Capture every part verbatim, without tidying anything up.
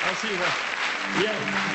Спасибо. Я...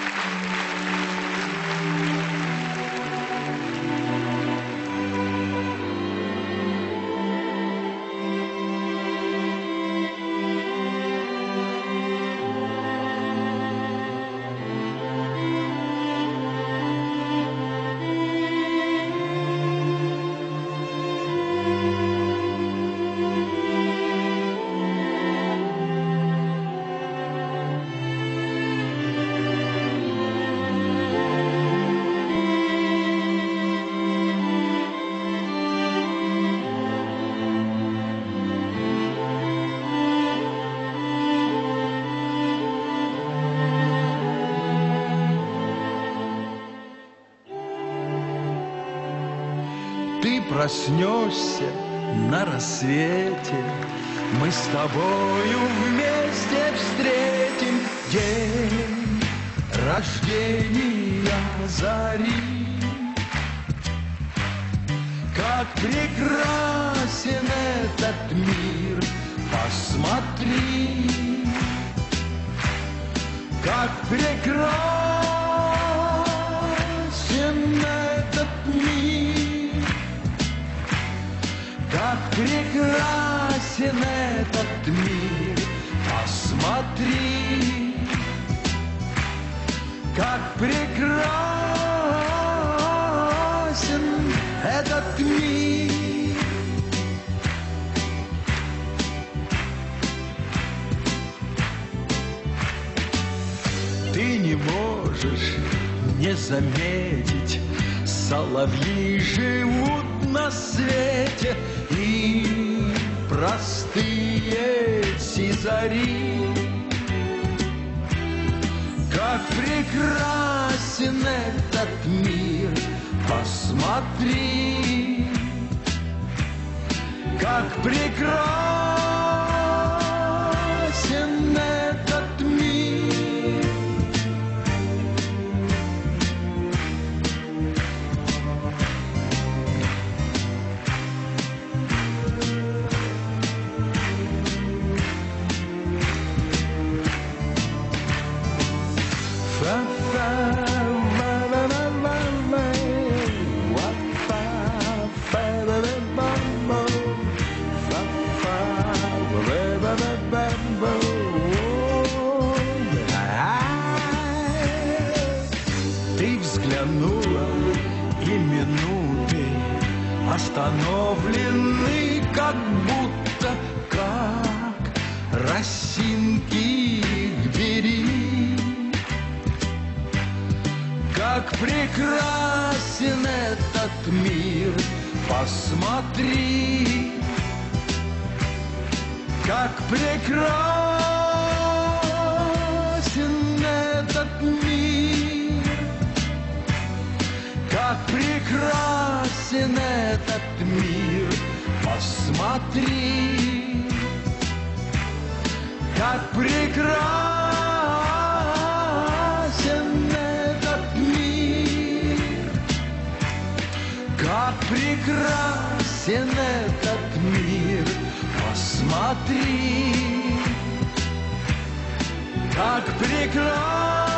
Ты проснешься на рассвете, мы с тобою вместе встретим день рождения зари. Как прекрасен этот мир, посмотри, как прекрасен этот мир, как прекрасен этот мир, посмотри, как прекрасен этот мир. Ты не можешь не заметить, соловьи живут на свете, и простые сизари. Как прекрасен этот мир, посмотри, как прекрасен этот мир. Ты взглянула, и минуты остановлены, как будто как росинки к двери. Как прекрасен этот мир, посмотри, как прекрасен этот мир, как прекрасен этот мир, посмотри, как прекрасен этот мир, как прекрасен этот мир, посмотри, как прекрасен